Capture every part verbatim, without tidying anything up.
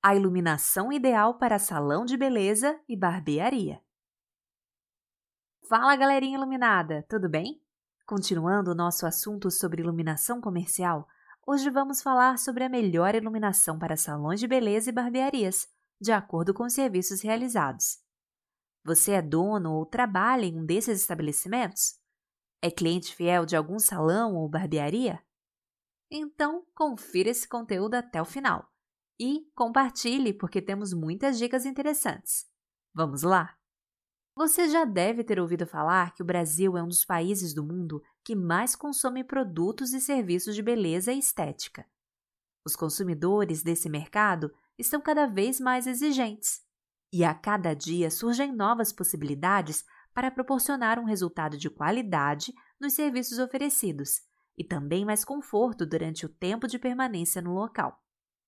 A iluminação ideal para salão de beleza e barbearia. Fala, galerinha iluminada, tudo bem? Continuando o nosso assunto sobre iluminação comercial, hoje vamos falar sobre a melhor iluminação para salões de beleza e barbearias, de acordo com os serviços realizados. Você é dono ou trabalha em um desses estabelecimentos? É cliente fiel de algum salão ou barbearia? Então, confira esse conteúdo até o final. E compartilhe, porque temos muitas dicas interessantes. Vamos lá? Você já deve ter ouvido falar que o Brasil é um dos países do mundo que mais consome produtos e serviços de beleza e estética. Os consumidores desse mercado estão cada vez mais exigentes. E a cada dia surgem novas possibilidades para proporcionar um resultado de qualidade nos serviços oferecidos e também mais conforto durante o tempo de permanência no local.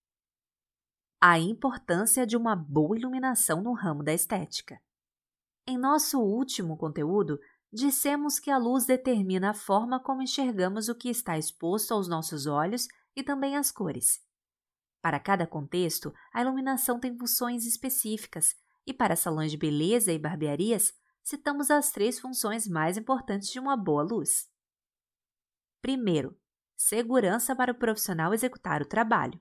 A importância de uma boa iluminação no ramo da estética. Em nosso último conteúdo, dissemos que a luz determina a forma como enxergamos o que está exposto aos nossos olhos e também as cores. Para cada contexto, a iluminação tem funções específicas e para salões de beleza e barbearias, citamos as três funções mais importantes de uma boa luz. Primeiro, segurança para o profissional executar o trabalho.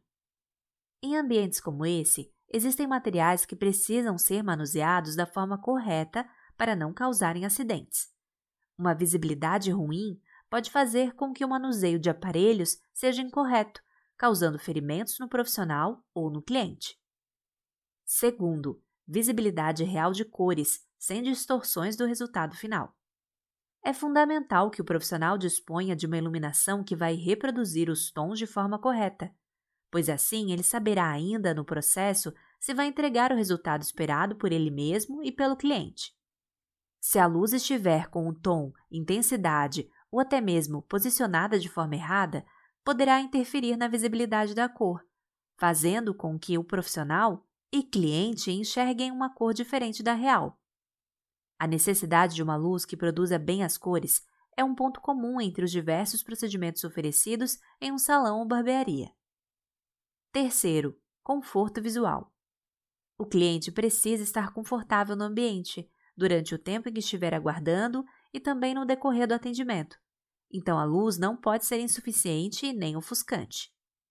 Em ambientes como esse, existem materiais que precisam ser manuseados da forma correta para não causarem acidentes. Uma visibilidade ruim pode fazer com que o manuseio de aparelhos seja incorreto, causando ferimentos no profissional ou no cliente. Segundo, visibilidade real de cores, sem distorções do resultado final. É fundamental que o profissional disponha de uma iluminação que vai reproduzir os tons de forma correta, pois assim ele saberá ainda no processo se vai entregar o resultado esperado por ele mesmo e pelo cliente. Se a luz estiver com o tom, intensidade ou até mesmo posicionada de forma errada, poderá interferir na visibilidade da cor, fazendo com que o profissional e cliente enxerguem uma cor diferente da real. A necessidade de uma luz que produza bem as cores é um ponto comum entre os diversos procedimentos oferecidos em um salão ou barbearia. Terceiro, conforto visual. O cliente precisa estar confortável no ambiente, durante o tempo em que estiver aguardando e também no decorrer do atendimento. Então, a luz não pode ser insuficiente e nem ofuscante.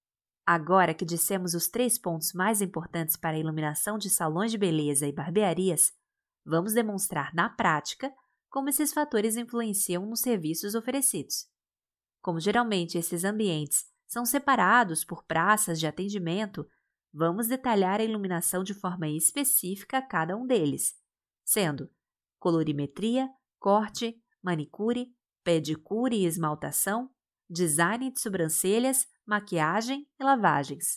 Agora que dissemos os três pontos mais importantes para a iluminação de salões de beleza e barbearias, vamos demonstrar na prática como esses fatores influenciam nos serviços oferecidos. Como geralmente esses ambientes são separados por praças de atendimento, vamos detalhar a iluminação de forma específica a cada um deles, sendo colorimetria, corte, manicure, pedicure e esmaltação, design de sobrancelhas, maquiagem e lavagens.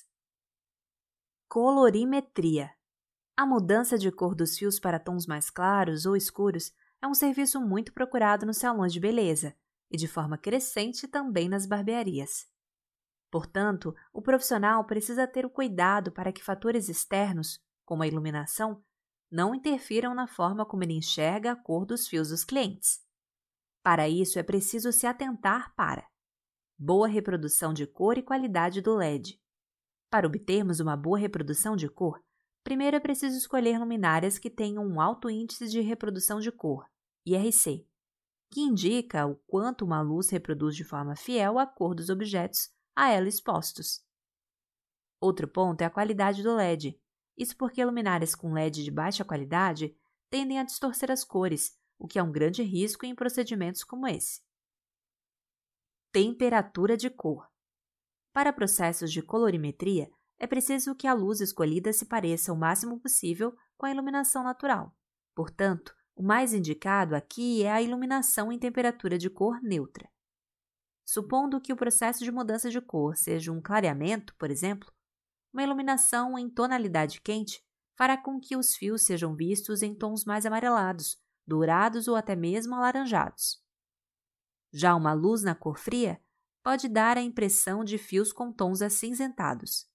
Colorimetria. A mudança de cor dos fios para tons mais claros ou escuros é um serviço muito procurado nos salões de beleza e de forma crescente também nas barbearias. Portanto, o profissional precisa ter o cuidado para que fatores externos, como a iluminação, não interfiram na forma como ele enxerga a cor dos fios dos clientes. Para isso, é preciso se atentar para boa reprodução de cor e qualidade do L E D. Para obtermos uma boa reprodução de cor, primeiro é preciso escolher luminárias que tenham um alto índice de reprodução de cor, I R C, que indica o quanto uma luz reproduz de forma fiel a cor dos objetos a ela expostos. Outro ponto é a qualidade do L E D. Isso porque luminárias com L E D de baixa qualidade tendem a distorcer as cores, o que é um grande risco em procedimentos como esse. Temperatura de cor. Para processos de colorimetria, é preciso que a luz escolhida se pareça o máximo possível com a iluminação natural. Portanto, o mais indicado aqui é a iluminação em temperatura de cor neutra. Supondo que o processo de mudança de cor seja um clareamento, por exemplo, uma iluminação em tonalidade quente fará com que os fios sejam vistos em tons mais amarelados, dourados ou até mesmo alaranjados. Já uma luz na cor fria pode dar a impressão de fios com tons acinzentados.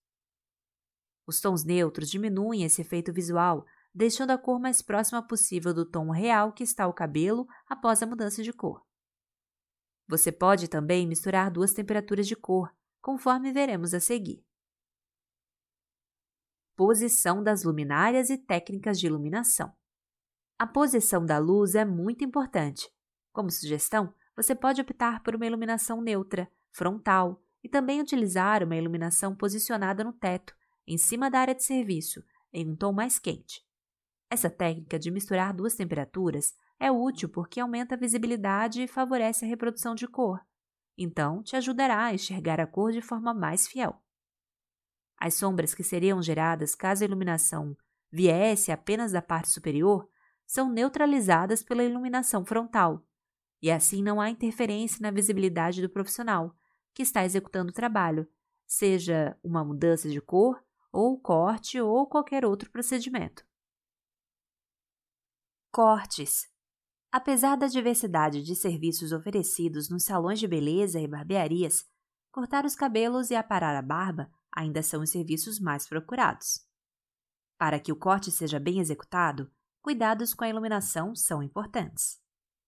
Os tons neutros diminuem esse efeito visual, deixando a cor mais próxima possível do tom real que está o cabelo após a mudança de cor. Você pode também misturar duas temperaturas de cor, conforme veremos a seguir. posição das luminárias e técnicas de iluminação. A posição da luz é muito importante. Como sugestão, você pode optar por uma iluminação neutra, frontal, e também utilizar uma iluminação posicionada no teto, em cima da área de serviço, em um tom mais quente. Essa técnica de misturar duas temperaturas é útil porque aumenta a visibilidade e favorece a reprodução de cor. Então, te ajudará a enxergar a cor de forma mais fiel. As sombras que seriam geradas caso a iluminação viesse apenas da parte superior são neutralizadas pela iluminação frontal, e assim não há interferência na visibilidade do profissional que está executando o trabalho, seja uma mudança de cor, ou corte, ou qualquer outro procedimento. Cortes. Apesar da diversidade de serviços oferecidos nos salões de beleza e barbearias, cortar os cabelos e aparar a barba ainda são os serviços mais procurados. Para que o corte seja bem executado, cuidados com a iluminação são importantes.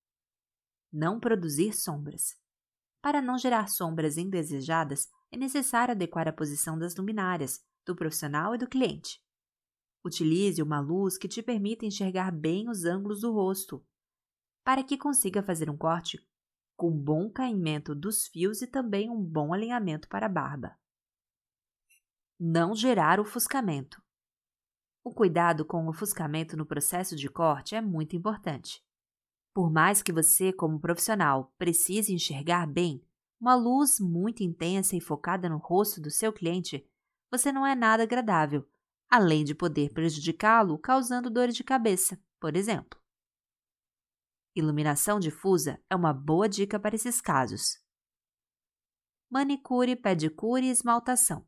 Não produzir sombras. Para não gerar sombras indesejadas, é necessário adequar a posição das luminárias, do profissional e do cliente. Utilize uma luz que te permita enxergar bem os ângulos do rosto, para que consiga fazer um corte com bom caimento dos fios e também um bom alinhamento para a barba. Não gerar ofuscamento. O cuidado com o ofuscamento no processo de corte é muito importante. Por mais que você, como profissional, precise enxergar bem, uma luz muito intensa e focada no rosto do seu cliente, você não é nada agradável, além de poder prejudicá-lo causando dores de cabeça, por exemplo. Iluminação difusa é uma boa dica para esses casos. Manicure, pedicure e esmaltação.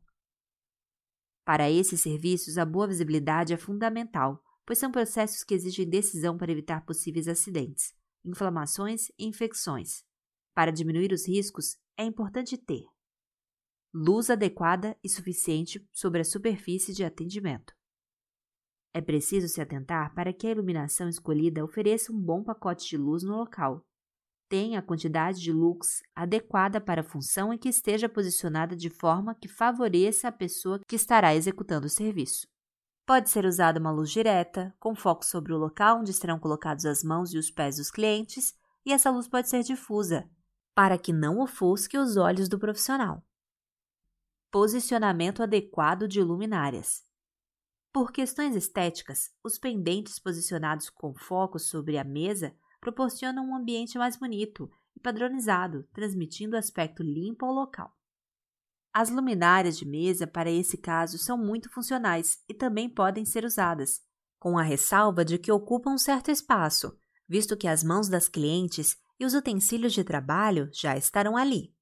Para esses serviços, a boa visibilidade é fundamental, pois são processos que exigem decisão para evitar possíveis acidentes, inflamações e infecções. Para diminuir os riscos, é importante ter luz adequada e suficiente sobre a superfície de atendimento. É preciso se atentar para que a iluminação escolhida ofereça um bom pacote de luz no local, tenha a quantidade de lux adequada para a função e que esteja posicionada de forma que favoreça a pessoa que estará executando o serviço. Pode ser usada uma luz direta, com foco sobre o local onde serão colocados as mãos e os pés dos clientes, e essa luz pode ser difusa, para que não ofusque os olhos do profissional. Posicionamento adequado de luminárias. Por questões estéticas, os pendentes posicionados com foco sobre a mesa proporcionam um ambiente mais bonito e padronizado, transmitindo aspecto limpo ao local. As luminárias de mesa, para esse caso, são muito funcionais e também podem ser usadas, com a ressalva de que ocupam um certo espaço, visto que as mãos das clientes e os utensílios de trabalho já estarão ali.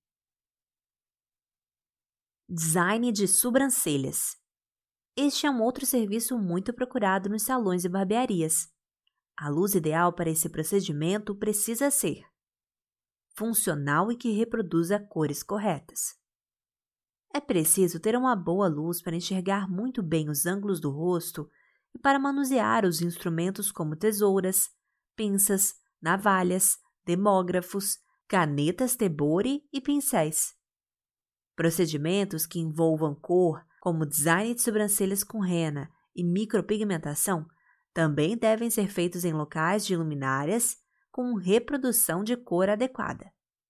Design de sobrancelhas. Este é um outro serviço muito procurado nos salões e barbearias. A luz ideal para esse procedimento precisa ser funcional e que reproduza cores corretas. É preciso ter uma boa luz para enxergar muito bem os ângulos do rosto e para manusear os instrumentos como tesouras, pinças, navalhas, demógrafos, canetas Tebori e pincéis. Procedimentos que envolvam cor, como design de sobrancelhas com rena e micropigmentação, também devem ser feitos em locais de luminárias com reprodução de cor adequada.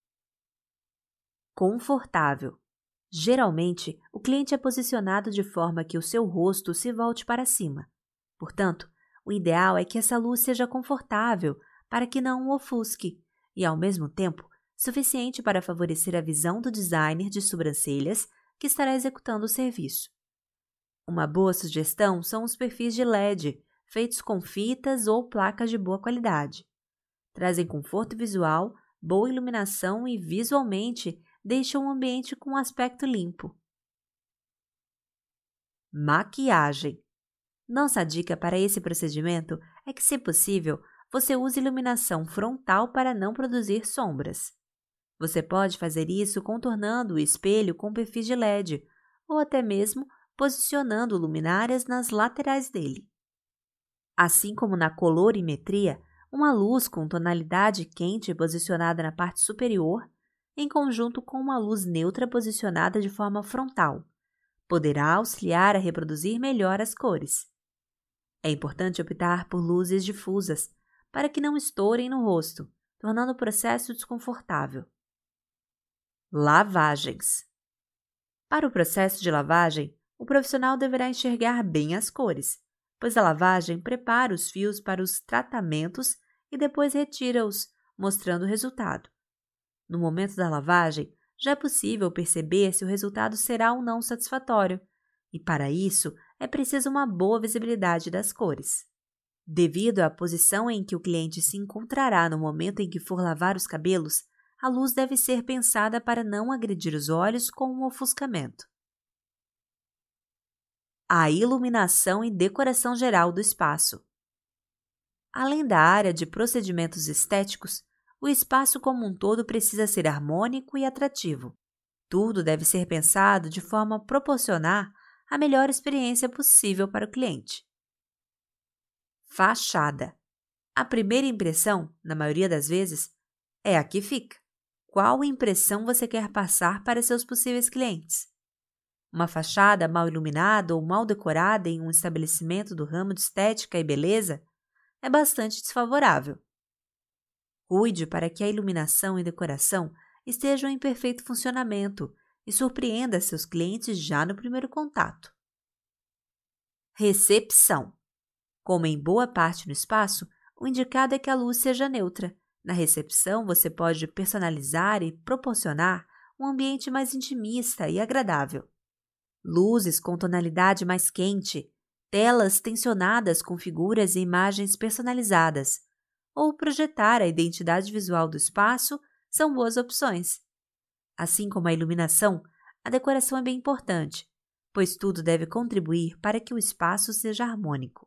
Confortável. Geralmente, o cliente é posicionado de forma que o seu rosto se volte para cima. Portanto, o ideal é que essa luz seja confortável para que não o ofusque e, ao mesmo tempo, suficiente para favorecer a visão do designer de sobrancelhas que estará executando o serviço. Uma boa sugestão são os perfis de L E D, feitos com fitas ou placas de boa qualidade. Trazem conforto visual, boa iluminação e, visualmente, deixam o ambiente com um aspecto limpo. Maquiagem. Nossa dica para esse procedimento é que, se possível, você use iluminação frontal para não produzir sombras. Você pode fazer isso contornando o espelho com perfis de L E D ou até mesmo posicionando luminárias nas laterais dele. Assim como na colorimetria, uma luz com tonalidade quente posicionada na parte superior, em conjunto com uma luz neutra posicionada de forma frontal, poderá auxiliar a reproduzir melhor as cores. É importante optar por luzes difusas, para que não estourem no rosto, tornando o processo desconfortável. Lavagens. Para o processo de lavagem, o profissional deverá enxergar bem as cores, pois a lavagem prepara os fios para os tratamentos e depois retira-os, mostrando o resultado. No momento da lavagem, já é possível perceber se o resultado será ou não satisfatório, e para isso é preciso uma boa visibilidade das cores. Devido à posição em que o cliente se encontrará no momento em que for lavar os cabelos, a luz deve ser pensada para não agredir os olhos com um ofuscamento. A iluminação e decoração geral do espaço. Além da área de procedimentos estéticos, o espaço como um todo precisa ser harmônico e atrativo. Tudo deve ser pensado de forma a proporcionar a melhor experiência possível para o cliente. Fachada. A primeira impressão, na maioria das vezes, é a que fica. Qual impressão você quer passar para seus possíveis clientes? Uma fachada mal iluminada ou mal decorada em um estabelecimento do ramo de estética e beleza é bastante desfavorável. Cuide para que a iluminação e decoração estejam em perfeito funcionamento e surpreenda seus clientes já no primeiro contato. Recepção. Como em boa parte no espaço, o indicado é que a luz seja neutra. Na recepção, você pode personalizar e proporcionar um ambiente mais intimista e agradável. Luzes com tonalidade mais quente, telas tensionadas com figuras e imagens personalizadas, ou projetar a identidade visual do espaço são boas opções. Assim como a iluminação, a decoração é bem importante, pois tudo deve contribuir para que o espaço seja harmônico.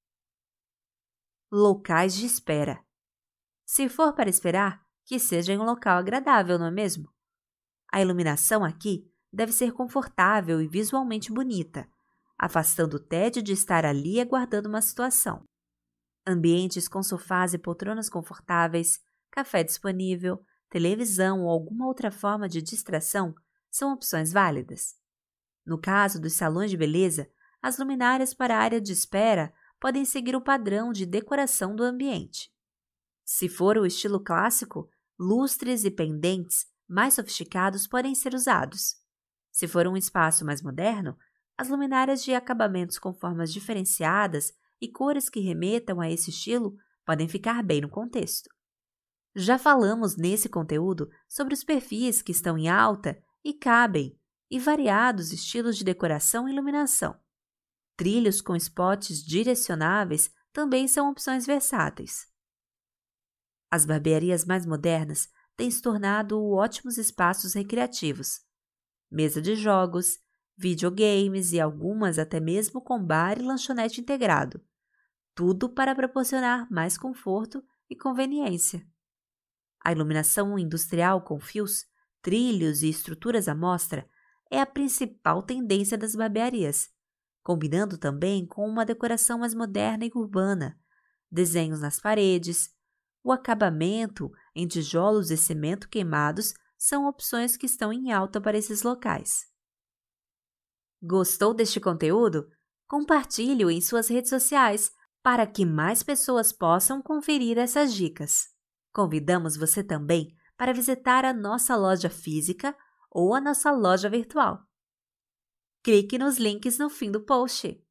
Locais de espera. Se for para esperar, que seja em um local agradável, não é mesmo? A iluminação aqui deve ser confortável e visualmente bonita, afastando o tédio de estar ali aguardando uma situação. Ambientes com sofás e poltronas confortáveis, café disponível, televisão ou alguma outra forma de distração são opções válidas. No caso dos salões de beleza, as luminárias para a área de espera podem seguir o padrão de decoração do ambiente. Se for o estilo clássico, lustres e pendentes mais sofisticados podem ser usados. Se for um espaço mais moderno, as luminárias de acabamentos com formas diferenciadas e cores que remetam a esse estilo podem ficar bem no contexto. Já falamos nesse conteúdo sobre os perfis que estão em alta e cabem e variados estilos de decoração e iluminação. Trilhos com spots direcionáveis também são opções versáteis. As barbearias mais modernas têm se tornado ótimos espaços recreativos. Mesa de jogos, videogames e algumas até mesmo com bar e lanchonete integrado. Tudo para proporcionar mais conforto e conveniência. A iluminação industrial com fios, trilhos e estruturas à mostra é a principal tendência das barbearias, combinando também com uma decoração mais moderna e urbana, desenhos nas paredes. O acabamento em tijolos e cimento queimados são opções que estão em alta para esses locais. Gostou deste conteúdo? Compartilhe-o em suas redes sociais para que mais pessoas possam conferir essas dicas. Convidamos você também para visitar a nossa loja física ou a nossa loja virtual. Clique nos links no fim do post.